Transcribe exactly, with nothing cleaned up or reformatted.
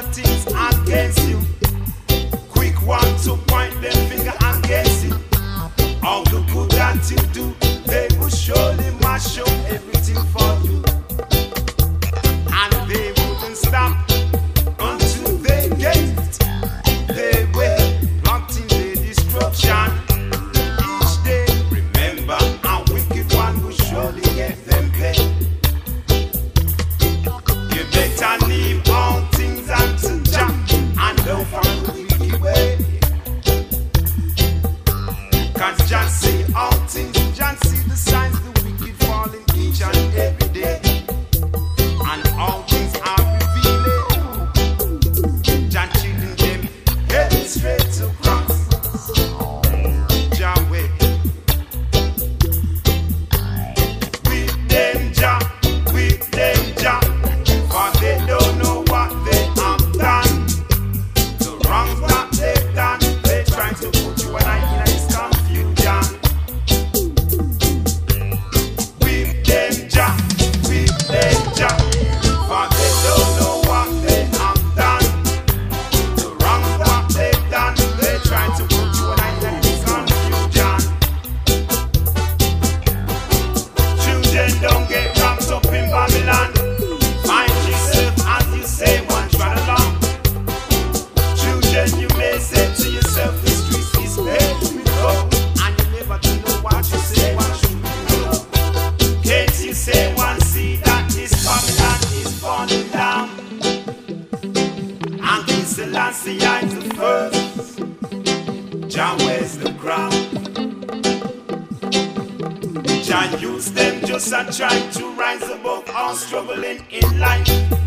bad things against you. Quick one to point their finger against you. All the good that you do, they will surely mash up everything for you. And they wouldn't stop until they get it. They were plotting their destruction each day. Remember, a wicked one will surely get them paid. You better leave all things unto Jah and don't follow the wicked way. Cause Jah see all things, Jah see the signs, the wicked falling each and every day. And all things are revealing. Jah children them heading straight to cross. Jah way. With them Jah, with them Jah, for they don't know what they have done. The wrongs that they've done, they try to put you and I in this confusion. With them Jah, with them Jah, for they don't know what they have done. The wrongs that they've done, they try to put you and I in this confusion. Children, don't get wrapped up in Babylon. Find yourself as you say one trot along. Children, you may say to yourself, the streets is paved with gold, and you never to know what you say, what should you know? Can't you say one see that this Babylon is falling down? And King Selassie is the first. Jah wears the crown. Jah use them just a try to rise above all struggling in life.